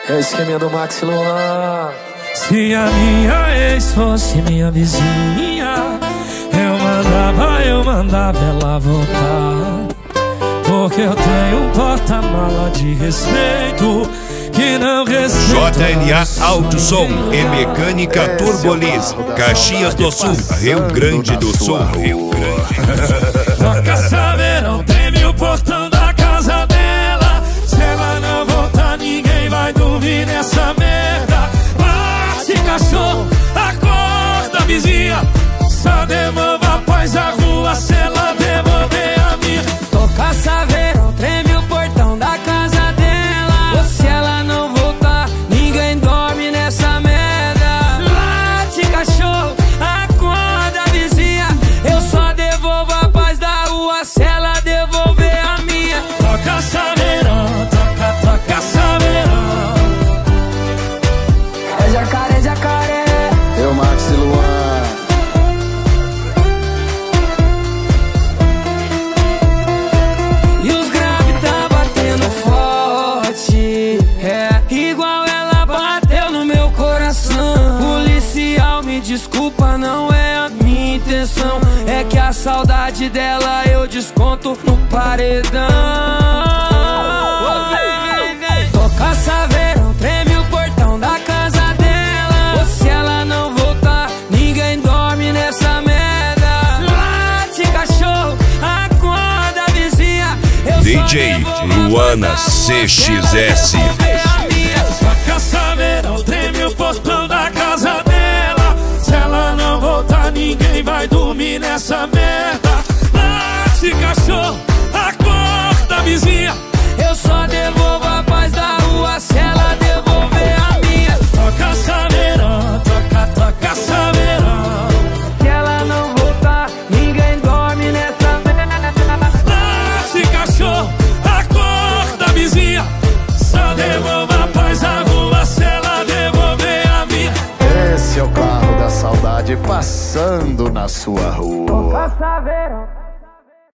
É o esqueminha do Max Luan. Se a minha ex fosse minha vizinha, eu mandava ela voltar. Porque eu tenho um porta-mala de respeito que não respeita. JNA Autosom e Mecânica Turbolis, Caxias do Sul, Rio Grande do Sul. Toca saberão, treme o portão da casa dela. Se ela não voltar, ninguém vai dormir nessa merda. Bate cachorro, acorda vizinha. Só devolva a paz à rua se ela devolver a minha. Toca saberão, treme o portão da casa dela. Se ela não voltar, ninguém dorme nessa merda. Bate cachorro, acorda vizinha. Eu só devolvo a paz da rua se ela devolver a minha. Toca saberão, toca saberão. É jacaré, jacaré. É o Max Luan. E os graves tá batendo forte, é igual ela bateu no meu coração. Policial, me desculpa, não é a minha intenção. É que a saudade dela eu desconto no paredão. Toca saberão, treme o portão da casa dela. Se ela não voltar, ninguém dorme nessa merda. Bate cachorro, acorda vizinha. Eu DJ Luana CXS. Toca saberão, treme o portão da casa dela. Se ela não voltar, ninguém vai dormir nessa merda. Bate cachorro, acorda vizinha. Eu só devolvo a paz da rua se ela devolver a minha. Toca saberão, toca saberão. Se ela não voltar, ninguém dorme nessa merda. Bate cachorro, acorda vizinha. Só devolva a paz à rua se ela devolver a minha. Esse é o carro da saudade passando na sua rua. Toca saberão.